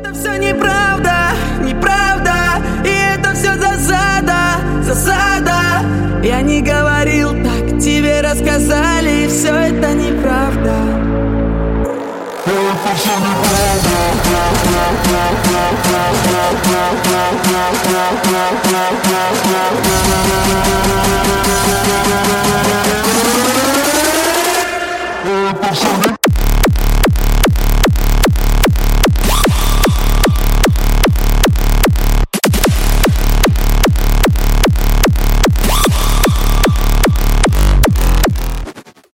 Это все неправда, неправда, и это все засада, засада. Я не говорил так, тебе рассказали, и все это неправда. Это все неправда.